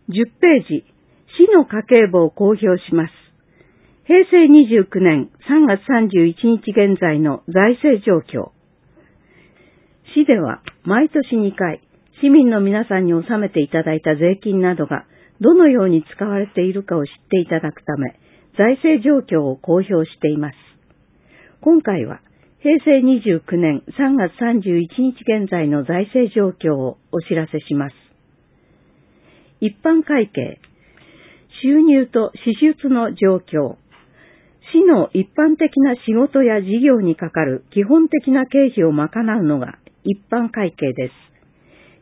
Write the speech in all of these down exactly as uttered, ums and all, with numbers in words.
じゅっページ、市の家計簿を公表します。へいせいにじゅうきゅうねんさんがつさんじゅういちにち現在の財政状況。市では毎年にかい、市民の皆さんに納めていただいた税金などがどのように使われているかを知っていただくため、財政状況を公表しています。今回は、へいせいにじゅうきゅうねんさんがつさんじゅういちにち現在の財政状況をお知らせします。一般会計、収入と支出の状況、市の一般的な仕事や事業にかかる基本的な経費を賄うのが一般会計です。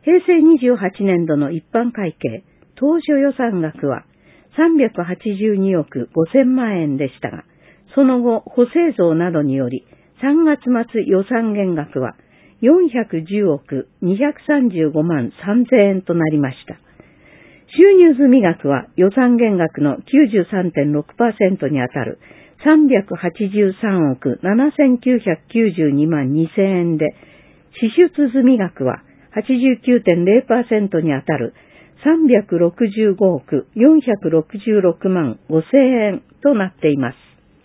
へいせいにじゅうはちねんどの一般会計、当初予算額はさんびゃくはちじゅうにおくごせんまんえんでしたが、その後補正増などによりさんがつ末予算減額はよんひゃくじゅうおくにひゃくさんじゅうごまんさんぜんえんとなりました。収入済額は予算減額の きゅうじゅうさんてんろくパーセント にあたるさんびゃくはちじゅうさんおくななせんきゅうひゃくきゅうじゅうにまんにせんえんで、支出済額は はちじゅうきゅうてんぜろパーセント にあたるさんびゃくろくじゅうごおくよんひゃくろくじゅうろくまんごせんえんとなっています。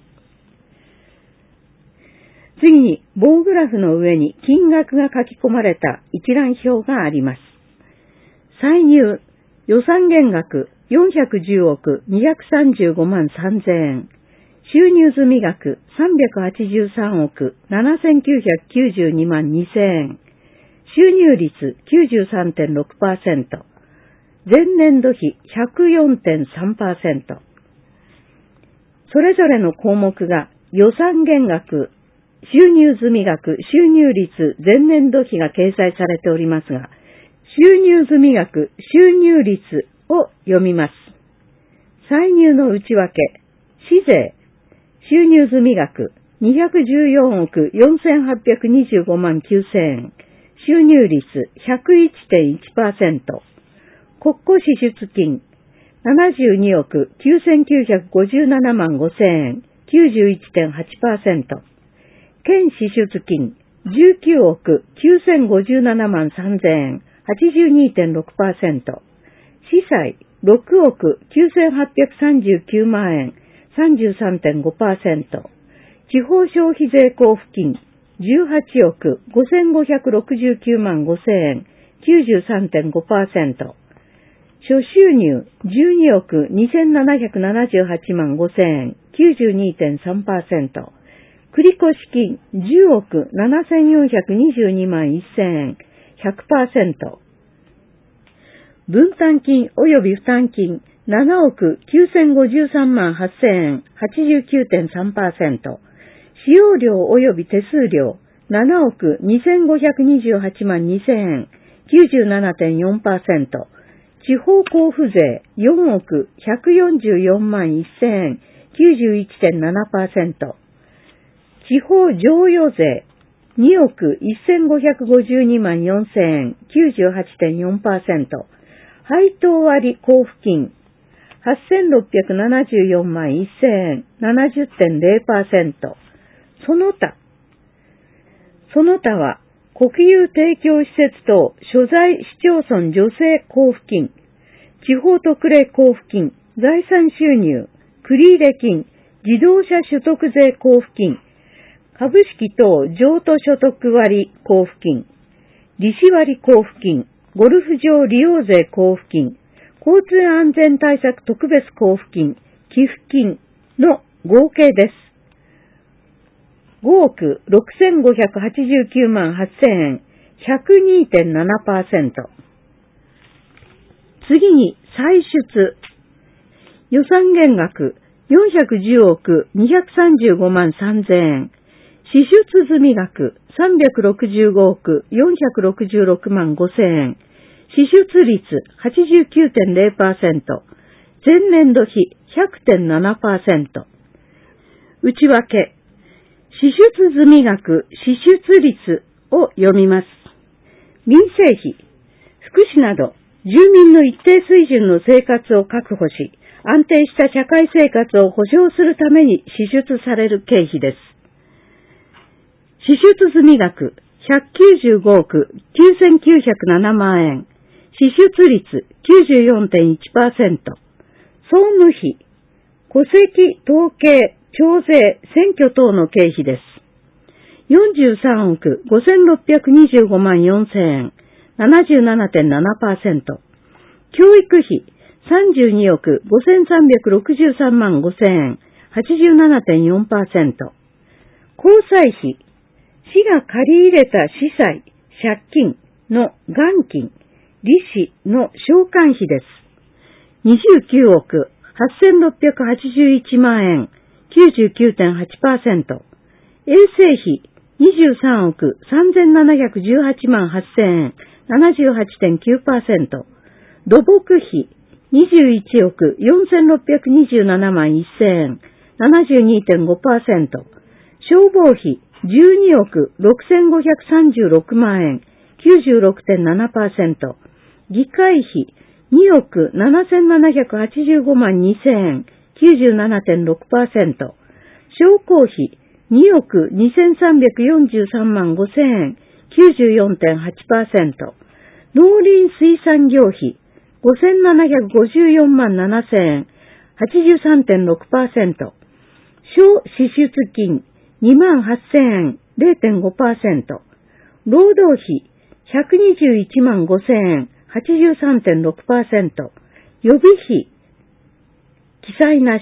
次に、棒グラフの上に金額が書き込まれた一覧表があります。歳入、予算減額よんひゃくじゅうおくにひゃくさんじゅうごまんさんぜんえん、収入済額さんびゃくはちじゅうさんおくななせんきゅうひゃくきゅうじゅうにまんにせんえん、収入率 きゅうじゅうさんてんろくパーセント、前年度比 ひゃくよんてんさんパーセント。それぞれの項目が予算減額、収入済額、収入率、前年度比が掲載されておりますが、収入済額、収入率を読みます。歳入の内訳、市税、収入済額にひゃくじゅうよんおくよんせんはっぴゃくにじゅうごまんきゅうせんえん、収入率 ひゃくいちてんいちパーセント、国庫支出金ななじゅうにおくきゅうせんきゅうひゃくごじゅうななまんごせんえん、きゅうじゅういちてんはちパーセント、県支出金じゅうきゅうおくきゅうせんごじゅうななまんさんぜんえん、はちじゅうにてんろくパーセント、市債ろくおくきゅうせんはっぴゃくさんじゅうきゅうまんえん、さんじゅうさんてんごパーセント、地方消費税交付金じゅうはちおくごせんごひゃくろくじゅうきゅうまんごせんえん、きゅうじゅうさんてんごパーセント、諸収入じゅうにおくにせんななひゃくななじゅうはちまんごせんえん、きゅうじゅうにてんさんパーセント、繰越金じゅうおくななせんよんひゃくにじゅうにまんせんえん、ひゃくパーセント、分担金及び負担金ななおくきゅうせんごじゅうさんまんはっせんえん、はちじゅうきゅうてんさんパーセント、使用料及び手数料ななおくにせんごひゃくにじゅうはちまんにせんえん、きゅうじゅうななてんよんパーセント、地方交付税よんおくひゃくよんじゅうよんまんせんえん、きゅうじゅういちてんななパーセント、地方譲与税におくせんごひゃくごじゅうにまんよんせんえん、きゅうじゅうはちてんよんパーセント、配当割交付金はっせんろっぴゃくななじゅうよんまんせんえん、ななじゅってんぜろパーセント、その他。その他は、国有提供施設等所在市町村助成交付金、地方特例交付金、財産収入、繰入金、自動車所得税交付金、株式等譲渡所得割交付金、利子割交付金、ゴルフ場利用税交付金、交通安全対策特別交付金、寄付金の合計です。ごおくろくせんごひゃくはちじゅうきゅうまんはっせんえん、ひゃくにてんななパーセント。次に、歳出。予算減額よんひゃくじゅうおくにひゃくさんじゅうごまんさんぜんえん、支出済額さんびゃくろくじゅうごおくよんひゃくろくじゅうろくまんごせんえん、支出率 はちじゅうきゅうてんぜろパーセント、前年度比 ひゃくてんななパーセント。内訳、支出済額、支出率を読みます。民生費、福祉など、住民の一定水準の生活を確保し、安定した社会生活を保障するために支出される経費です。支出済額ひゃくきゅうじゅうごおくきゅうせんきゅうひゃくななまんえん、支出率きゅうじゅうよんてんいちパーセント。総務費、戸籍、統計、徴税、選挙等の経費です。よんじゅうさんおくごせんろっぴゃくにじゅうごまんよんせんえん、ななじゅうななてんななパーセント。教育費、さんじゅうにおくごせんさんびゃくろくじゅうさんまんごせんえん、はちじゅうななてんよんパーセント。交際費、市が借り入れた資債、借金の元金、利子の償還費です。にじゅうきゅうおくはっせんろっぴゃくはちじゅういちまんえん、きゅうじゅうきゅうてんはちパーセント。衛生費、にじゅうさんおくさんぜんななひゃくじゅうはちまんはっせんえん、ななじゅうはちてんきゅうパーセント。土木費、にじゅういちおくよんせんろっぴゃくにじゅうななまんせんえん、ななじゅうにてんごパーセント。消防費、じゅうにおくろくせんごひゃくさんじゅうろくまんえん、きゅうじゅうろくてんななパーセント。議会費、におくななせんななひゃくはちじゅうごまんにせんえん、きゅうじゅうななてんろくパーセント。商工費、におくにせんさんびゃくよんじゅうさんまんごせんえん、きゅうじゅうよんてんはちパーセント。農林水産業費、ごせんななひゃくごじゅうよんまんななせんえん、はちじゅうさんてんろくパーセント。小支出金、にまんはっせんえん、れいてんごパーセント。労働費、ひゃくにじゅういちまんごせんえん、はちじゅうさんてんろくパーセント。予備費、記載なし。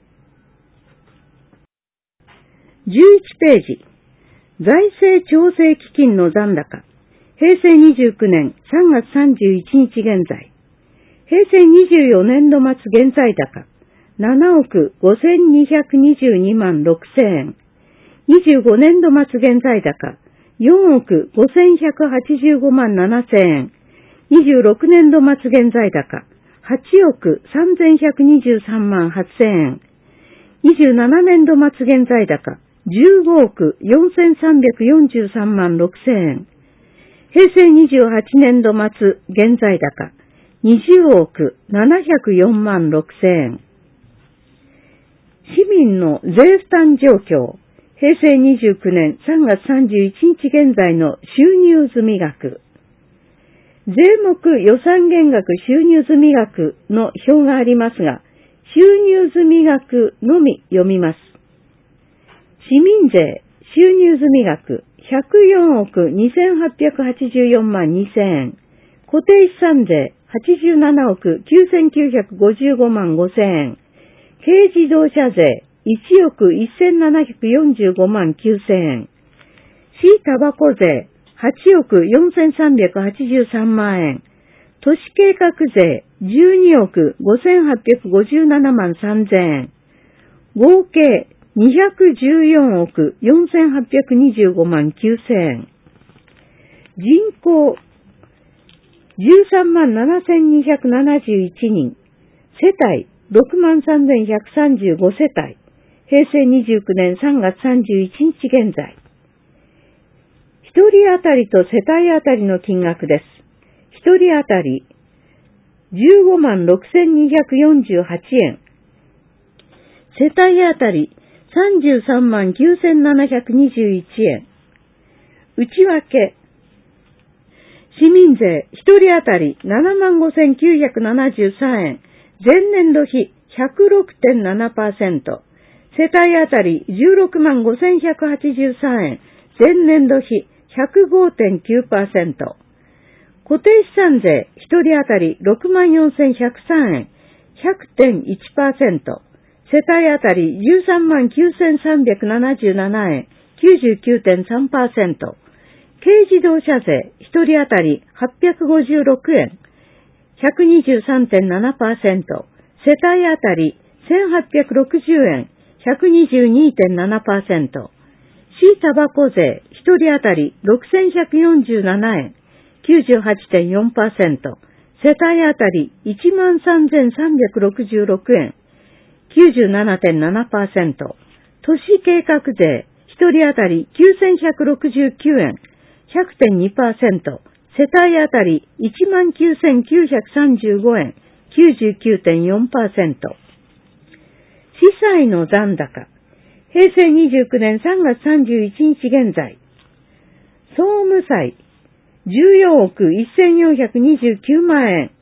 じゅういちページ。財政調整基金の残高。平成にじゅうきゅうねんさんがつさんじゅういちにち現在。平成にじゅうよねんど末現在高。ななおくごせんにひゃくにじゅうにまんろくせんえん。にじゅうごねんど末現在高。よんおくごせんひゃくはちじゅうごまんななせんえん。にじゅうろくねんど末現在高。はちおくさんぜんひゃくにじゅうさんまんはっせんえん。にじゅうななねんど末現在高。じゅうごおくよんせんさんびゃくよんじゅうさんまんろくせんえん。平成にじゅうはちねんど末現在高。にじゅうおくななひゃくよんまんろくせんえん。市民の税負担状況。平成にじゅうきゅうねんさんがつさんじゅういちにち現在の収入済額。税目予算減額収入済額の表がありますが、収入済額のみ読みます。市民税収入済額ひゃくよんおくにせんはっぴゃくはちじゅうよんまんにせんえん。固定資産税はちじゅうななおくきゅうせんきゅうひゃくごじゅうごまんごせんえん。軽自動車税いちおくせんななひゃくよんじゅうごまんきゅうせんえん。市タバコ税はちおくよんせんさんびゃくはちじゅうさんまんえん。都市計画税じゅうにおくごせんはっぴゃくごじゅうななまんさんぜんえん。合計にひゃくじゅうよんおくよんせんはっぴゃくにじゅうごまんきゅうせんえん。人口じゅうさんまんななせんにひゃくななじゅういちにん。世帯ろくまんさんぜんひゃくさんじゅうごせたい。平成にじゅうきゅうねんさんがつさんじゅういちにち現在。ひとり当たりと世帯当たりの金額です。ひとり当たりじゅうごまんろくせんにひゃくよんじゅうはちえん。世帯当たりさんじゅうさんまんきゅうせんななひゃくにじゅういちえん。内訳。市民税ひとり当たりななまんごせんきゅうひゃくななじゅうさんえん。前年度比 ひゃくろくてんななパーセント。世帯当たりじゅうろくまんごせんひゃくはちじゅうさんえん。前年度比 ひゃくごてんきゅうパーセント。固定資産税ひとり当たりろくまんよんせんひゃくさんえん。ひゃくてんいちパーセント。世帯当たりじゅうさんまんきゅうせんさんびゃくななじゅうななえん。きゅうじゅうきゅうてんさんパーセント。軽自動車税ひとり当たりはっぴゃくごじゅうろくえん。ひゃくにじゅうさんてんななパーセント。世帯当たりせんはっぴゃくろくじゅうえん。ひゃくにじゅうにてんななパーセント。市タバコ税ひとり当たりろくせんひゃくよんじゅうななえん。きゅうじゅうはちてんよんパーセント。世帯当たりいちまんさんぜんさんびゃくろくじゅうろくえん。きゅうじゅうななてんななパーセント。都市計画税ひとり当たりきゅうせんひゃくろくじゅうきゅうえん。ひゃくてんにパーセント。世帯当たりいちまんきゅうせんきゅうひゃくさんじゅうごえん。きゅうじゅうきゅうてんよんパーセント。司債の残高。平成にじゅうきゅうねんさんがつさんじゅういちにち現在。総務債じゅうよんおくせんよんひゃくにじゅうきゅうまんえん。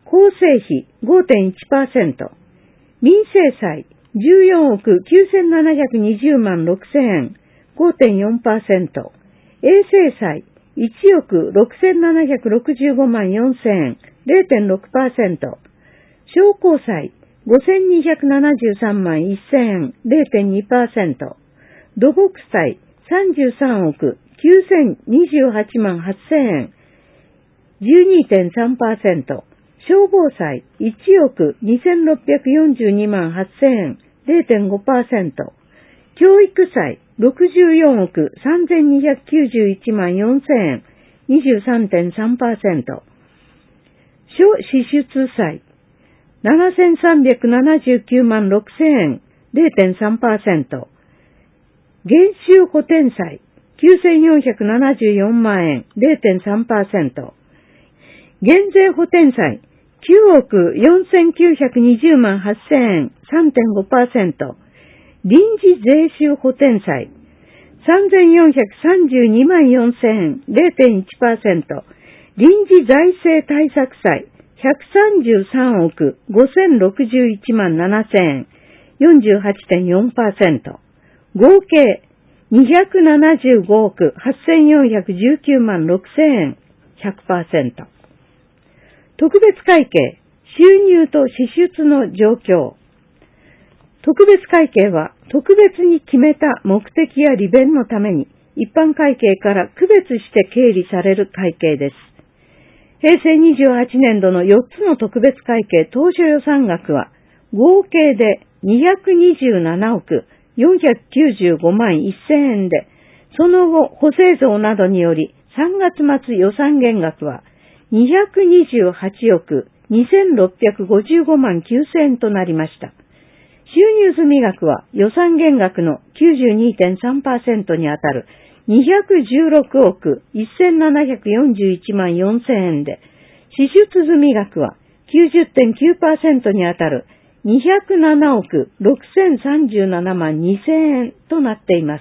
構成費 ごてんいちパーセント、民生債じゅうよんおくきゅうせんななひゃくにじゅうまんろくせんえん ごてんよんパーセント、衛生債いちおくろくせんななひゃくろくじゅうごまんよんせんえん れいてんろくパーセント、商工債ごせんにひゃくななじゅうさんまんせんえん れいてんにパーセント、土木債さんじゅうさんおくきゅうせんにじゅうはちまんはっせんえん じゅうにてんさんパーセント、消防債いちおくにせんろっぴゃくよんじゅうにまんはっせんえん れいてんごパーセント、教育債ろくじゅうよんおくさんぜんにひゃくきゅうじゅういちまんよんせんえん にじゅうさんてんさんパーセント、諸支出債ななせんさんびゃくななじゅうきゅうまんろくせんえん れいてんさんパーセント、減収補填債きゅうせんよんひゃくななじゅうよんまんえん れいてんさんパーセント、減税補填債きゅうおくよんせんきゅうひゃくにじゅうまんはっせんえん さんてんごパーセント、臨時税収補填債さんぜんよんひゃくさんじゅうにまんよんせんえん れいてんいちパーセント、臨時財政対策債ひゃくさんじゅうさんおくごせんろくじゅういちまんななせんえん よんじゅうはちてんよんパーセント、合計にひゃくななじゅうごおくはっせんよんひゃくじゅうきゅうまんろくせんえん ひゃくパーセント、特別会計収入と支出の状況。特別会計は特別に決めた目的や利便のために一般会計から区別して経理される会計です。へいせいにじゅうはちねんどのよっつの特別会計当初予算額は合計でにひゃくにじゅうななおくよんひゃくきゅうじゅうごまんせんえんで、その後補正増などによりさんがつ末予算減額はにひゃくにじゅうはちおくにせんろっぴゃくごじゅうごまんきゅうせんえんとなりました。収入済額は予算減額の きゅうじゅうにてんさんパーセント にあたるにひゃくじゅうろくおくせんななひゃくよんじゅういちまんよんせんえんで、支出済額は きゅうじゅってんきゅうパーセント にあたるにひゃくななおくろくせんさんじゅうななまんにせんえんとなっています。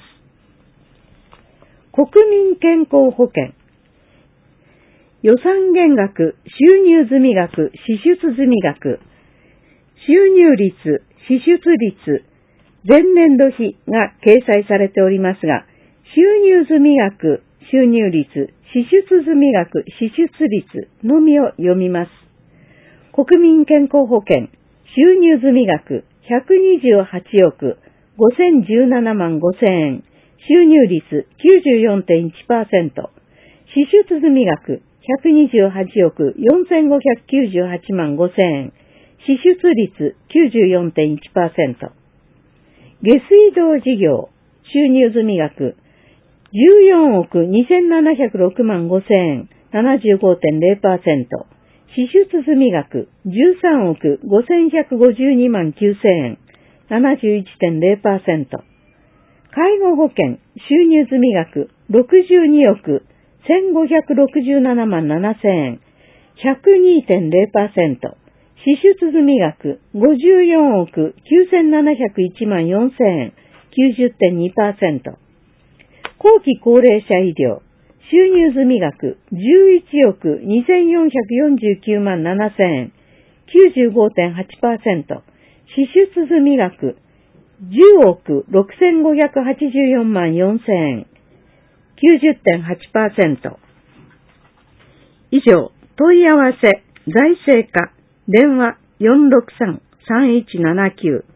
国民健康保険。予算減額、収入済額、支出済額、収入率、支出率、前年度比が掲載されておりますが、収入済額、収入率、支出済額、支出率のみを読みます。国民健康保険、収入済額ひゃくにじゅうはちおくごせんじゅうななまんごせんえん、収入率 きゅうじゅうよんてんいちパーセント、支出済額ひゃくにじゅうはちおくよんせんごひゃくきゅうじゅうはちまんごせんえん、支出率 きゅうじゅうよんてんいちパーセント。下水道事業、収入済額じゅうよんおくにせんななひゃくろくまんごせんえん、ななじゅうごてんれいパーセント。支出済額じゅうさんおくごせんひゃくごじゅうにまんきゅうせんえん、ななじゅういちてんれいパーセント。介護保険、収入済額ろくじゅうにおくせんごひゃくろくじゅうななまんななせんえん、ひゃくにてんれいパーセント。支出済額ごじゅうよんおくきゅうせんななひゃくいちまんよんせんえん、きゅうじゅってんにパーセント。後期高齢者医療、収入済額じゅういちおくにせんよんひゃくよんじゅうきゅうまんななせんえん、きゅうじゅうごてんはちパーセント。支出済額じゅうおくろくせんごひゃくはちじゅうよんまんよんせんえん、きゅうじゅってんはちパーセント。以上、問い合わせ、財政課、電話 よんろくさん さんいちななきゅう